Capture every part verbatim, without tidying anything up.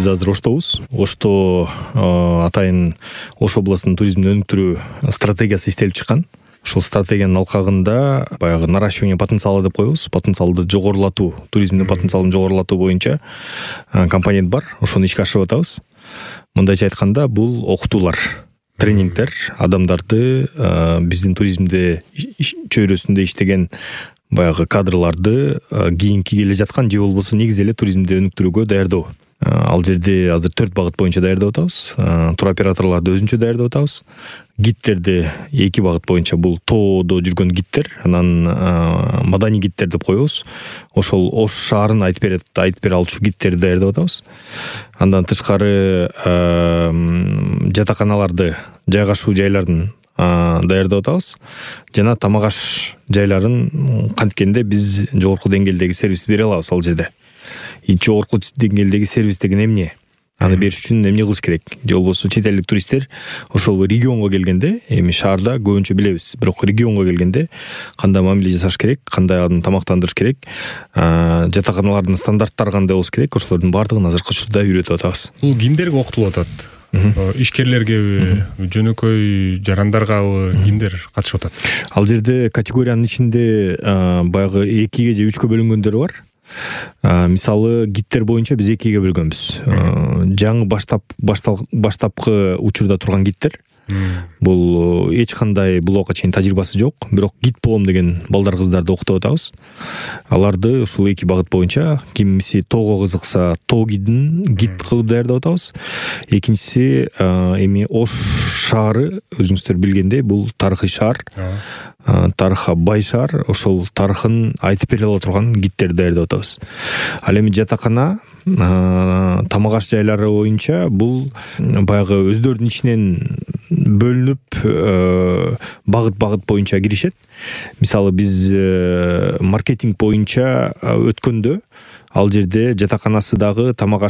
биз азыр Оштобуз. Ошто атайын Ош областынын туризмди өнүктүрүү стратегиясы иштелип чыккан. Ошол стратегиянын алкагында баягы наращивание потенциала деп коебуз. Потенциалды жогорулатуу, туризмдин потенциалын жогорулатуу боюнча компонент бар. Ошону ишке ашырып атабыз. Мындайча айтканда, бул окутуулар, тренингдер, адамдарды биздин туризмде чөйрөсүндө иштеген баягы кадрларды кийинки келе жаткан же болбосо негизи эле туризмди өнүктүрүүгө даярдоо. Ал жерде азыр төрт багыт боюнча даярдап атабыз. Туроператорлорду өзүнчө даярдап атабыз. Гидтерди эки багыт боюнча, бул тоодо жүргөн гидтер, анан маданий гидтер деп коебуз. Ошол Ош шаарын айтып берет, айтып бере алчу гидтерди даярдап атабыз. Андан тышкары жатаканаларды, жайгашуу жайларын даярдап атабыз. Жана тамак аш жайларын канткенде биз жогорку деңгээлдеги сервис бере алабыз ал жерде. Жогорку деңгээлдеги сервис деген эмне? Аны бериш үчүн эмне кылыш керек? Же болбосо чет элдик туристтер ошол регионго келгенде, эми шаарда көбүнчө билебиз, бирок регионго келгенде кандай мамиле жасаш керек, кандай аны тамактандырыш керек, жатаканалардын стандарттары кандай болуш керек, ошолордун баардыгын азыркы учурда үйрөтүп атабыз. Бул кимдерге окутулуп атат? Ишкерлергеби, жөнөкөй жарандаргабы, кимдер катышып атат? Ал жерде категориянын ичинде баягы экиге же үчкө бөлүнгөндөр бар. Мисалы, гидтер боюнча биз экиге бөлгөнбүз. Жаңы баштап баштапкы учурда турган гидтер. Бул эч кандай булга чейин тажрыйбасы жок, бирок гид болом деген балдар кыздарды окутуп атабыз. Аларды ушул эки багыт боюнча, кимиси тоого кызыкса, тоо гидин гид кылып даярдап атабыз. Экинчиси, эми Ош шаары, өзүңүздөр билгендей, бул тарыхый шаар. Тарыхка бай шаар, ошол тарыхын айтып бере ала турган гидтерди даярдап атабыз. Ал эми жатакана, тамак аш жайлары боюнча бул баягы өздөрүнүн ичинен бөлүнүп багыт-багыт боюнча киришет. Мисалы, биз маркетинг боюнча өткөндө ал жерде жатаканасы дагы, тамак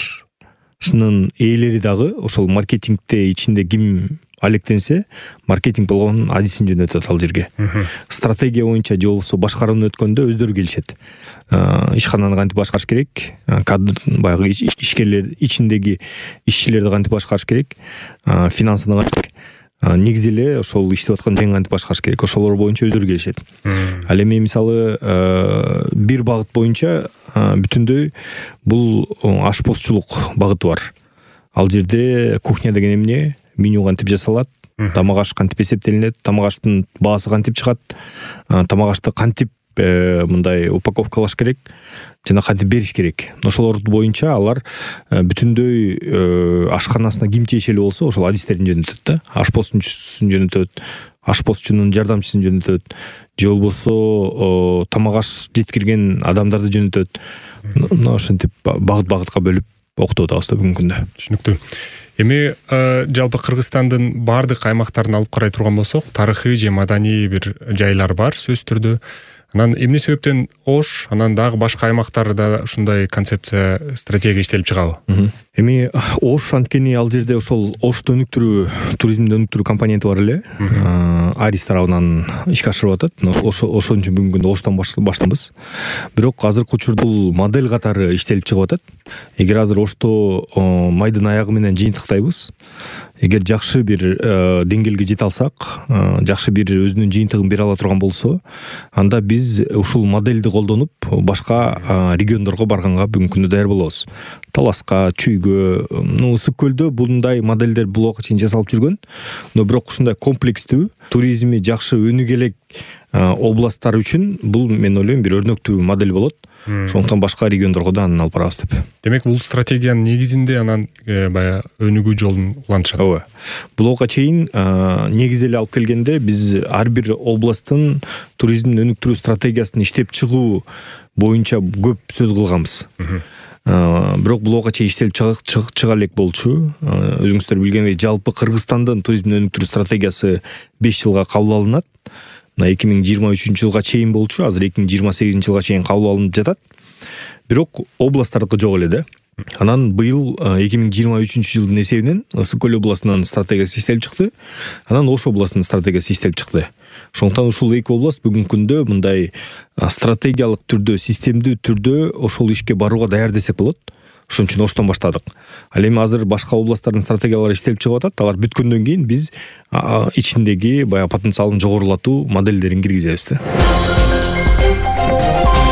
ашынын ээлери дагы ошол маркетингде ичинде ким алектенсе, маркетинг болгон адисин жөнөтөт ал жерге. Стратегия боюнча же болбосо башкарууну өткөндө өздөрү келишет. Ишкананы кантип башкарыш керек, кадр баягы ишкерлер ичиндеги ишчилерди кантип башкарыш керек, финансыны кантип, негизи эле ошол иштеп аткан жерин кантип башкарыш керек, ошолор боюнча өздөрү келишет. Ал эми мисалы бир багыт боюнча бүтүндөй бул ашпозчулук багыты бар. Ал жерде кухня деген эмне, меню кантип жасалат, тамак аш кантип эсептелинет, тамак аштын баасы кантип чыгат, тамак ашты кантип мындай упаковкалаш керек, жана кантип бериш керек. Ошолор боюнча алар бүтүндөй ашканасына ким тиешелүү болсо, ошол адистерин жөнөтөт да. Ашпозчусун жөнөтөт, ашпозчунун жардамчысын жөнөтөт, же болбосо тамак аш жеткирген адамдарды жөнөтөт. Мына ошентип багыт-багытка бөлүп окутуп атабыз да бүгүнкү күндө. Түшүнүктүү. Эми жалпы Кыргызстандын баардык аймактарын алып карай турган болсок, тарыхый же маданий бир жайлар бар сөзсүз түрдө. Анан эмне себептен Ош, анан дагы башка аймактарда ушундай концепция, стратегия иштелип чыгабы? Эми Ош анткени ал жерде ошол Ошто өнүктүрүү, туризмди өнүктүрүү компоненти бар эле. Арис тарабынан ишке ашырып атат. Ошон үчүн бүгүнкү күндө Оштон баштанбыз. Бирок азыркы учурда бул модель катары иштелип чыгып атат. Эгер азыр Ошто майдын аягы менен жыйынтыктайбыз, эгер жакшы бир деңгээлге жете алсак, жакшы бир өзүнүн жыйынтыгын бере ала турган болсо, анда биз ушул модельди колдонуп башка региондорго барганга бүгүнкү күндө даяр болобуз. Таласка, Чүйгө, Ысык көлдө мындай модельдер булга чейин жасалып жүргөн. Но бирок ушундай комплекстүү, туризми жакшы өнүгө элек областтар үчүн бул, мен ойлойм, бир өрнөктүү модель болот. Ошондуктан башка региондорго да аны алып барабыз деп. Демек, бул стратегиянын негизинде анан бая өнүгүү жолун улантышат. Ооба. Булга чейин негизи эле алып келгенде биз ар бир областтын туризмин өнүктүрүү стратегиясын иштеп чыгуу боюнча көп сөз кылганбыз. Бирок булга чейин иштелип чыга элек болчу. Өзүңүздөр билгендей, жалпы Кыргызстандын туризмин өнүктүрүү стратегиясы беш жылга кабыл алынат. Мына эки миң жыйырма үчүнчү жылга чейин болчу, азыр эки миң жыйырма сегизинчи жылга чейин кабыл алынып жатат. Бирок областтардыкы жок эле да. Анан быйыл эки миң жыйырма үчүнчү жылдын эсебинен Ысык көл областынын стратегиясы иштелип чыкты. Анан Ош областынын стратегиясы иштелип чыкты. Ошондуктан ушул эки област бүгүнкү күндө мындай стратегиялык түрдө, системдүү түрдө ошол ишке барууга даяр десек болот. ошон үчүн оштон баштадык. Ал эми азыр башка областтардын стратегиялары иштелип чыгып атат. Алар бүткөндөн кийин биз ичиндеги баягы потенциалын жогорулатуу модельдерин киргизебиз да.